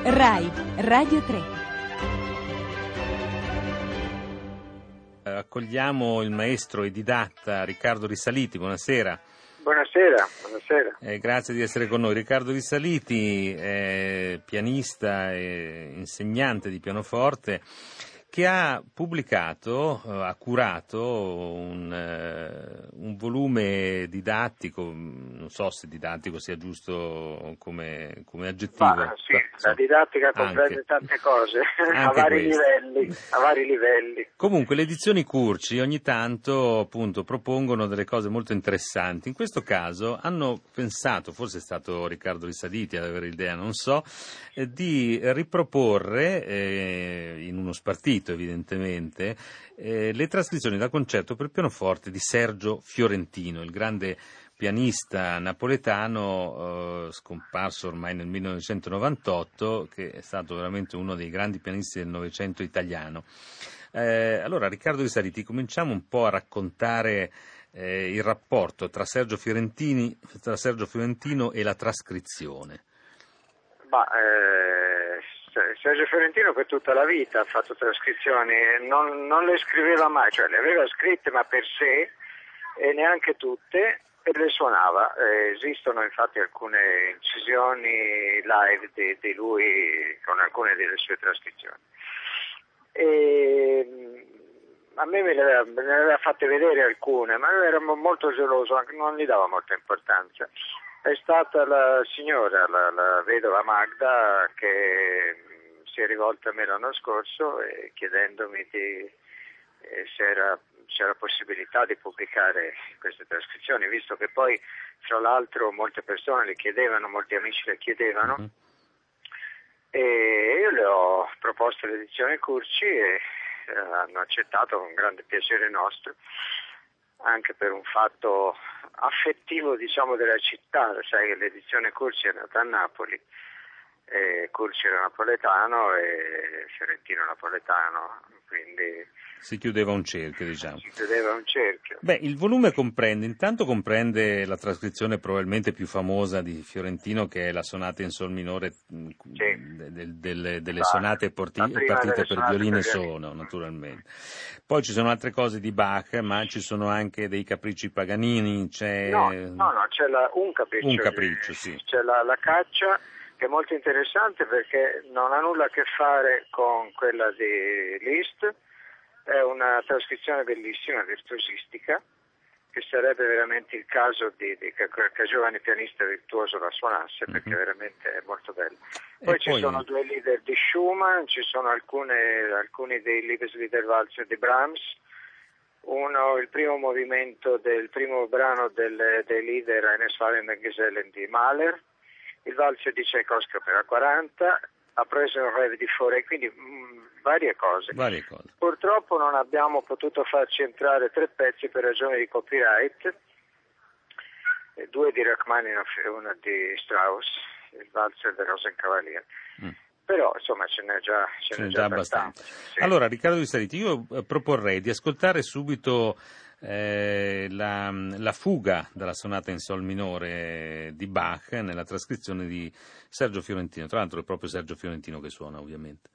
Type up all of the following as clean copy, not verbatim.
Rai Radio 3. Accogliamo il maestro e didatta Riccardo Risaliti. Buonasera. Buonasera. Grazie di essere con noi. Riccardo Risaliti è pianista e insegnante di pianoforte che ha pubblicato, ha curato un volume didattico, non so se didattico sia giusto come aggettivo. Sì, la didattica comprende tante cose, a vari livelli. Comunque le edizioni Curci ogni tanto appunto propongono delle cose molto interessanti. In questo caso hanno pensato, forse è stato Riccardo Risaliti ad avere l'idea, non so, di riproporre in uno spartito evidentemente le trascrizioni da concerto per pianoforte di Sergio Fiorentino, il grande pianista napoletano scomparso ormai nel 1998, che è stato veramente uno dei grandi pianisti del Novecento italiano. Allora Riccardo Risaliti, cominciamo un po' a raccontare il rapporto tra Sergio Fiorentino e la trascrizione. Sergio Fiorentino per tutta la vita ha fatto trascrizioni, non le scriveva mai, cioè le aveva scritte ma per sé e neanche tutte, e le suonava. Esistono infatti alcune incisioni live di lui con alcune delle sue trascrizioni. A me me ne aveva fatte vedere alcune, ma io ero molto geloso, non gli davo molta importanza. È stata la signora, la vedova Magda, che si è rivolta a me l'anno scorso chiedendomi se c'era possibilità di pubblicare queste trascrizioni, visto che poi, tra l'altro, molte persone le chiedevano, molti amici le chiedevano, e io le ho proposte l'edizione Curci e hanno accettato con grande piacere nostro, anche per un fatto affettivo, diciamo, della città. Sai che l'edizione Curci è nata a Napoli, Curci era napoletano e Fiorentino napoletano, quindi si chiudeva un cerchio, diciamo. Beh, il volume comprende la trascrizione probabilmente più famosa di Fiorentino, che è la sonata in sol minore, delle sonate partite per violino e sono, naturalmente. Poi ci sono altre cose di Bach, ma ci sono anche dei capricci Paganini, c'è un capriccio, sì. C'è la caccia, che è molto interessante perché non ha nulla a che fare con quella di Liszt. È una trascrizione bellissima, virtuosistica, che sarebbe veramente il caso che giovane pianista virtuoso la suonasse, perché veramente è molto bella. Poi ci sono due lieder di Schumann, ci sono alcuni dei Liebesliederwalzer di Brahms, il primo movimento del primo brano dei lieder Eines fallenden Gesellen di Mahler, il valzer di Tchaikovsky opera 40, a Preußen Rêve di Fauré, quindi varie cose. Purtroppo non abbiamo potuto farci entrare 3 pezzi per ragioni di copyright, 2 di Rachmaninoff e 1 di Strauss, il valzer del Rosenkavalier. Però insomma ce n'è già abbastanza. Sì. Allora Riccardo Risaliti, io proporrei di ascoltare subito la fuga dalla sonata in sol minore di Bach nella trascrizione di Sergio Fiorentino. Tra l'altro è proprio Sergio Fiorentino che suona, ovviamente.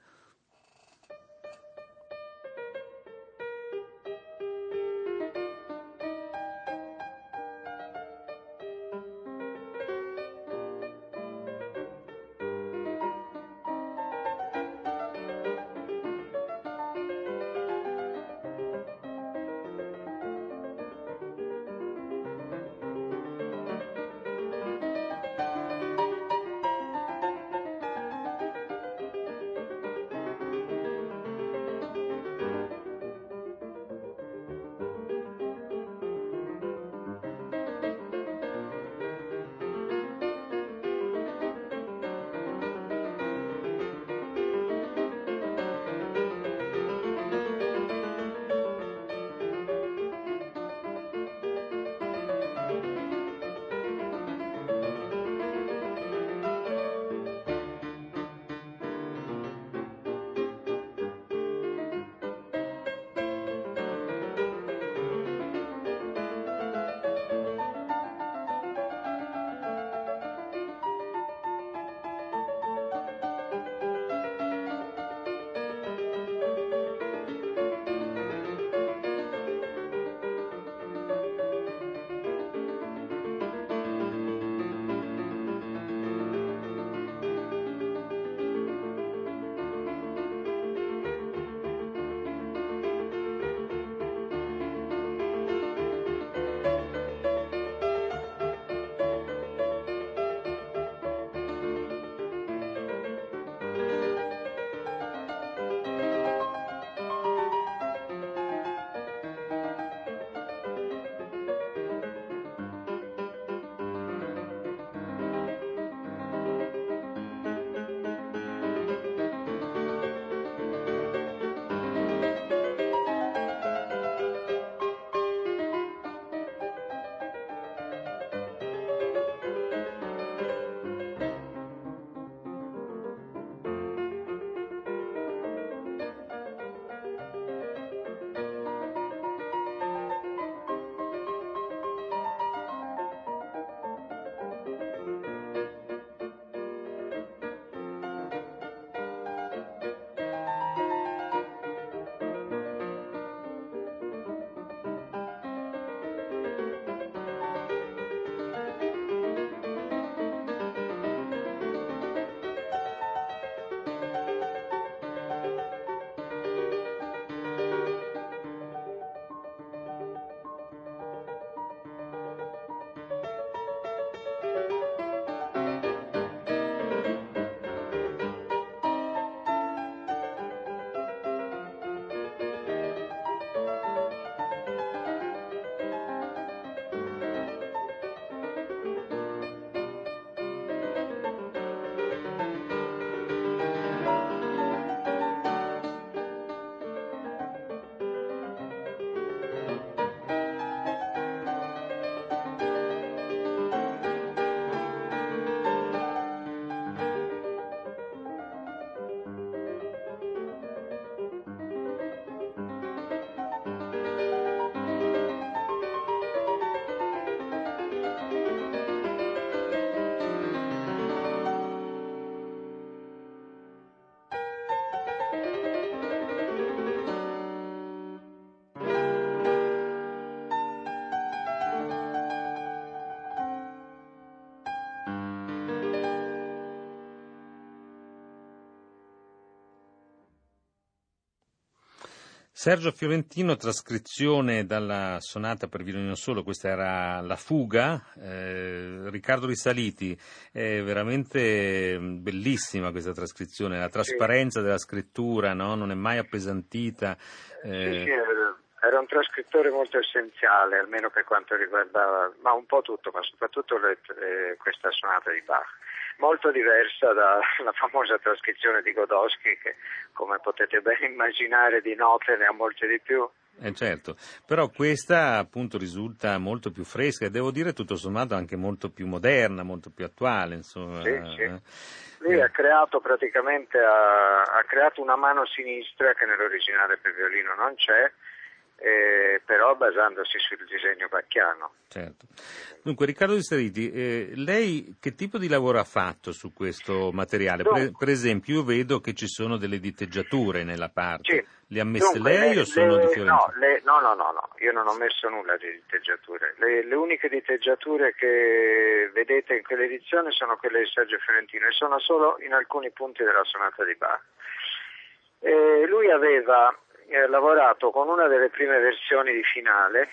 Sergio Fiorentino, trascrizione dalla sonata per violino solo, questa era La Fuga. Riccardo Risaliti, è veramente bellissima questa trascrizione, la trasparenza della scrittura, no? Non è mai appesantita. Sì, era un trascrittore molto essenziale, almeno per quanto riguardava, ma un po' tutto, ma soprattutto questa sonata di Bach. Molto diversa dalla famosa trascrizione di Godowsky, che come potete ben immaginare di note ne ha molte di più. Certo, però questa appunto risulta molto più fresca e devo dire tutto sommato anche molto più moderna, molto più attuale, insomma. Sì. Lui ha creato praticamente ha creato una mano sinistra che nell'originale per violino non c'è, però basandosi sul disegno bacchiano. Certo. Dunque, Riccardo Risaliti, lei che tipo di lavoro ha fatto su questo materiale? Per esempio, io vedo che ci sono delle diteggiature nella parte. Sì. Le ha messe lei o sono di Fiorentino? No, io non ho messo nulla di diteggiature. Le uniche diteggiature che vedete in quell'edizione sono quelle di Sergio Fiorentino e sono solo in alcuni punti della sonata di Bach. Lui aveva lavorato con una delle prime versioni di finale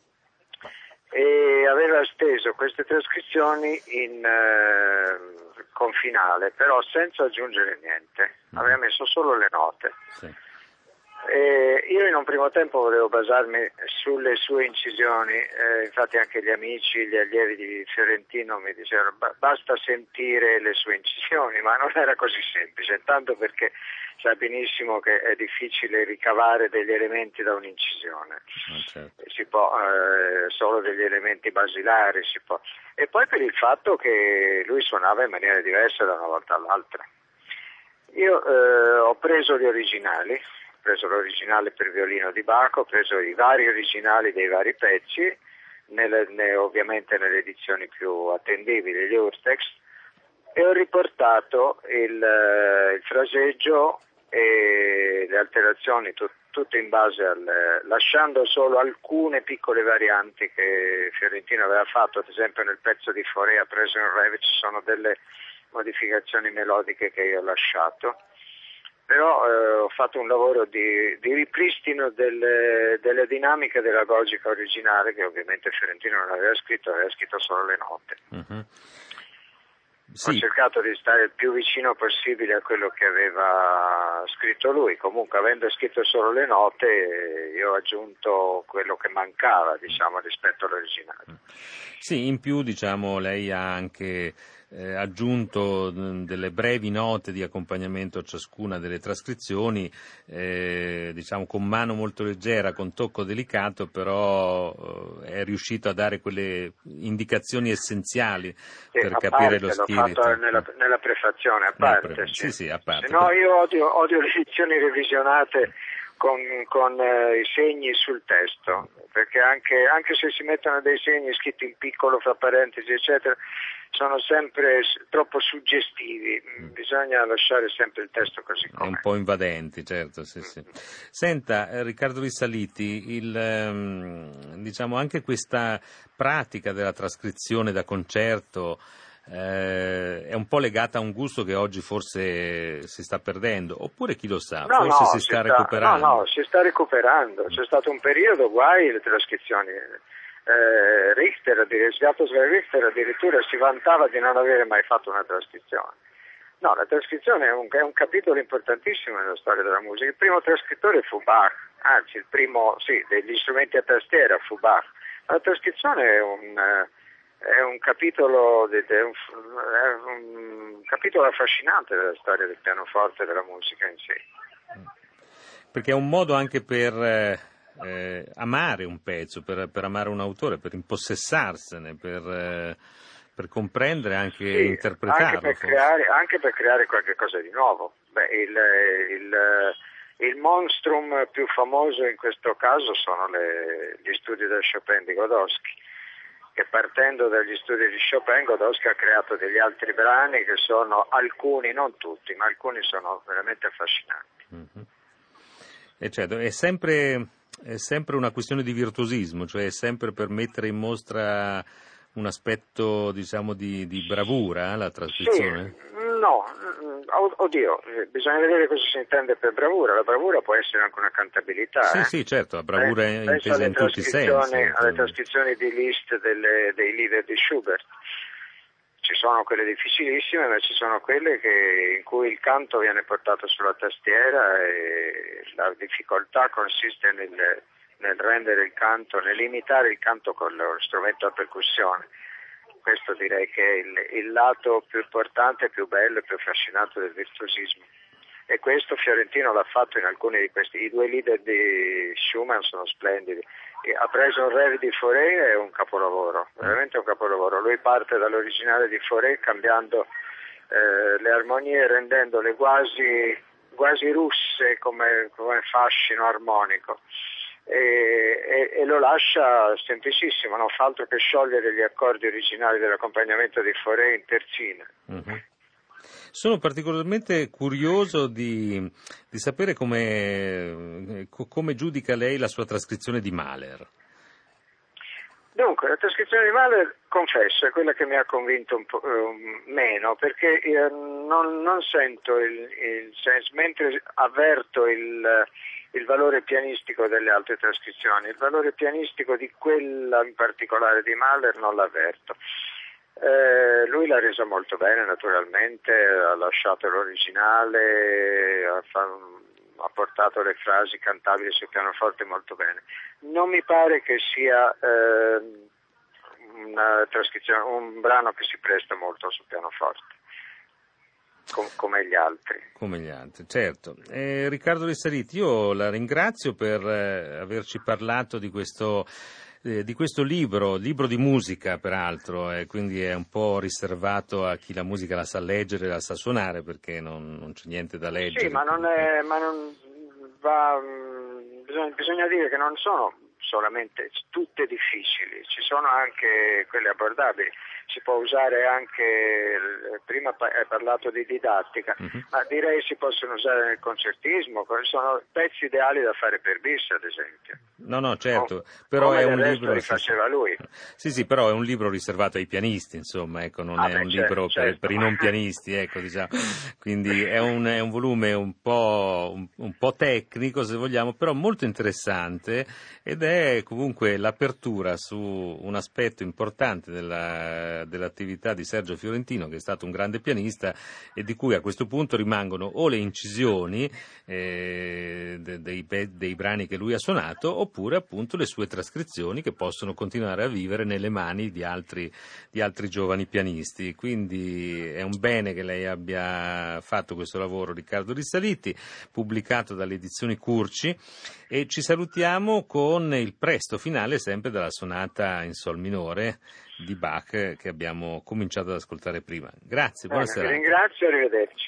e aveva steso queste trascrizioni con finale, però senza aggiungere niente, aveva messo solo le note. Sì. Io in un primo tempo volevo basarmi sulle sue incisioni, infatti anche gli amici, gli allievi di Fiorentino mi dicevano basta sentire le sue incisioni, ma non era così semplice, tanto perché sa benissimo che è difficile ricavare degli elementi da un'incisione, Certo. si può solo degli elementi basilari, si può. E poi per il fatto che lui suonava in maniera diversa da una volta all'altra. Io ho preso gli originali, ho preso l'originale per violino di Bach, ho preso i vari originali dei vari pezzi, ovviamente nelle edizioni più attendibili, gli Urtex, e ho riportato il fraseggio e le alterazioni tutte in base lasciando solo alcune piccole varianti che Fiorentino aveva fatto, ad esempio nel pezzo di Forea preso in Re ci sono delle modificazioni melodiche che io ho lasciato, però ho fatto un lavoro di ripristino delle dinamiche della logica originale che ovviamente Fiorentino non aveva scritto solo le note. Uh-huh. Ho cercato di stare il più vicino possibile a quello che aveva scritto lui, comunque avendo scritto solo le note io ho aggiunto quello che mancava, diciamo, rispetto all'originale. Sì, in più, diciamo, lei ha anche aggiunto delle brevi note di accompagnamento a ciascuna delle trascrizioni, diciamo con mano molto leggera, con tocco delicato, però è riuscito a dare quelle indicazioni essenziali per capire lo spirito. L'ho fatto nella prefazione, a parte. Sì, a parte. Se no io odio le edizioni revisionate con i segni sul testo, perché anche se si mettono dei segni scritti in piccolo fra parentesi eccetera, sono sempre troppo suggestivi, bisogna lasciare sempre il testo così com'è. È un po' invadenti, certo, sì. Senta, Riccardo Risaliti, diciamo anche questa pratica della trascrizione da concerto è un po' legata a un gusto che oggi forse si sta perdendo, oppure chi lo sa, forse si sta recuperando. No, si sta recuperando, c'è stato un periodo guai le trascrizioni. Richter addirittura si vantava di non avere mai fatto una trascrizione. No, la trascrizione è un capitolo importantissimo nella storia della musica. Il primo trascrittore fu Bach, anzi il primo degli strumenti a tastiera fu Bach. La trascrizione è un capitolo un capitolo affascinante della storia del pianoforte e della musica in sé. Perché è un modo anche per amare un pezzo, per amare un autore, per impossessarsene, per comprendere anche interpretarlo. Anche per creare qualche cosa di nuovo. Il monstrum più famoso in questo caso sono gli studi del Chopin di Godowsky, che partendo dagli studi di Chopin Godowsky ha creato degli altri brani che sono alcuni, non tutti, ma alcuni sono veramente affascinanti. Mm-hmm. E certo, è sempre una questione di virtuosismo, cioè è sempre per mettere in mostra un aspetto, diciamo, di bravura, la trascrizione? Sì, no, oddio, bisogna vedere cosa si intende per bravura. La bravura può essere anche una cantabilità. Sì, certo, la bravura è intesa in tutti i sensi. Alle trascrizioni di Liszt dei Lieder di Schubert. Ci sono quelle difficilissime, ma ci sono quelle in cui il canto viene portato sulla tastiera e la difficoltà consiste nel rendere il canto, nell'imitare il canto con lo strumento a percussione. Questo direi che è il lato più importante, più bello e più affascinante del virtuosismo. E questo Fiorentino l'ha fatto in alcuni di questi. I 2 Lieder di Schumann sono splendidi. Ha preso un Rêve di Fauré, è un capolavoro, veramente un capolavoro. Lui parte dall'originale di Fauré cambiando le armonie, rendendole quasi russe come fascino armonico. E lo lascia semplicissimo, non fa altro che sciogliere gli accordi originali dell'accompagnamento di Fauré in terzina. Mm-hmm. Sono particolarmente curioso di sapere come giudica lei la sua trascrizione di Mahler. Dunque, la trascrizione di Mahler, confesso, è quella che mi ha convinto un po' meno, perché non sento il senso, mentre avverto il valore pianistico delle altre trascrizioni, il valore pianistico di quella in particolare di Mahler non l'avverto. Lui l'ha resa molto bene, naturalmente, ha lasciato l'originale, ha portato le frasi cantabili sul pianoforte molto bene. Non mi pare che sia una trascrizione, un brano che si presta molto sul pianoforte. Come gli altri. Come gli altri, certo. Riccardo Rissaliti, io la ringrazio per averci parlato di questo libro di musica, peraltro, quindi è un po' riservato a chi la musica la sa leggere, la sa suonare, perché non c'è niente da leggere. Sì, bisogna dire che non sono solamente tutte difficili, ci sono anche quelle abbordabili. Si può usare anche, prima hai parlato di didattica, ma direi si possono usare nel concertismo, sono pezzi ideali da fare per bis, ad esempio. No, certo, però come è un resto libro li faceva lui. Sì, però è un libro riservato ai pianisti, insomma, ecco, non è un libro certo. per i non pianisti, ecco, diciamo. Quindi è un volume un po' tecnico, se vogliamo, però molto interessante, ed è comunque l'apertura su un aspetto importante dell'attività di Sergio Fiorentino, che è stato un grande pianista e di cui a questo punto rimangono o le incisioni dei brani che lui ha suonato, oppure appunto le sue trascrizioni che possono continuare a vivere nelle mani di altri giovani pianisti. Quindi è un bene che lei abbia fatto questo lavoro, Riccardo Rissaliti, pubblicato dalle edizioni Curci, e ci salutiamo con il presto finale sempre della sonata in sol minore di Bach che abbiamo cominciato ad ascoltare prima. Grazie, buona serata. Vi ringrazio, arrivederci.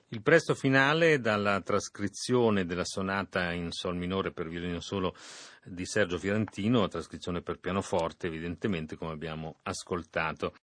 Il presto finale dalla trascrizione della sonata in sol minore per violino solo di Sergio Fiorentino, trascrizione per pianoforte, evidentemente, come abbiamo ascoltato.